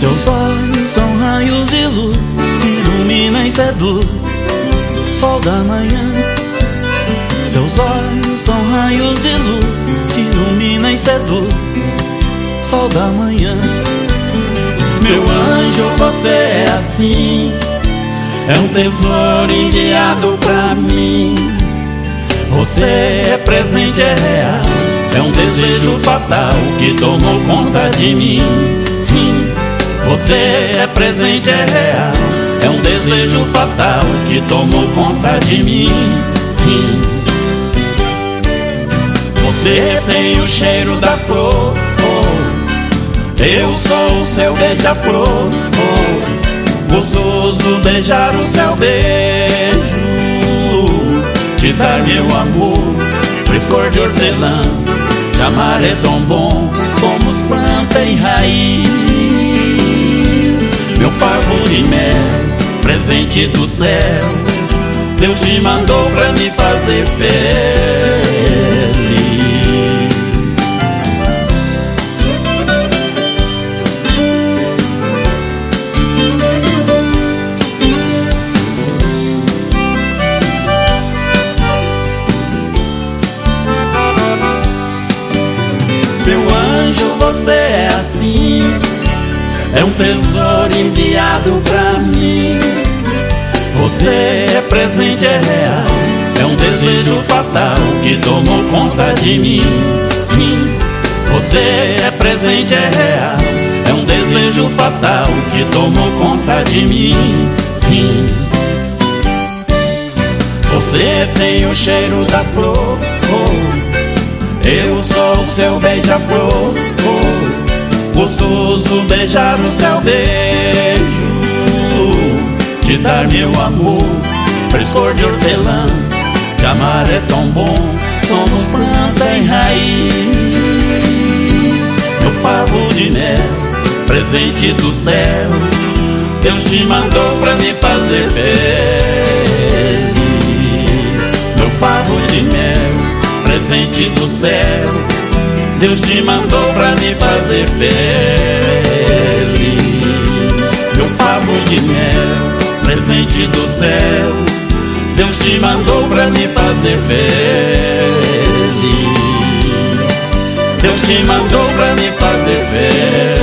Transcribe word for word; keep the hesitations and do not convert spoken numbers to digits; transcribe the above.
Seus olhos são raios de luz que ilumina e seduz, sol da manhã. Seus olhos são raios de luz que ilumina e seduz, sol da manhã. Meu anjo, você é assim, é um tesouro enviado pra mim. Você é presente, é real, é um desejo fatal que tomou conta de mim. Você é presente, é real, é um desejo fatal que tomou conta de mim. Você tem o cheiro da flor, oh. Eu sou o seu beija-flor, oh. Gostoso beijar o seu beijo, te dar meu amor, frescor de hortelã. Te amar é tão bom, somos planta e raiz. Meu favor e mel, presente do céu, Deus te mandou pra me fazer feliz. Meu anjo, você é assim, é um tesouro enviado pra mim. Você é presente, é real, é um desejo fatal que tomou conta de mim. Você é presente, é real, é um desejo fatal que tomou conta de mim. Você tem o cheiro da flor, oh. Eu sou o seu beija-flor, oh. Gostoso beijar o seu beijo, te dar meu amor, frescor de hortelã. Te amar é tão bom, somos planta e raiz. Meu favo de mel, presente do céu, Deus te mandou pra me fazer feliz. Meu favo de mel, presente do céu, Deus te mandou pra me fazer feliz. Meu favo de mel, presente do céu, Deus te mandou pra me fazer feliz. Deus te mandou pra me fazer feliz.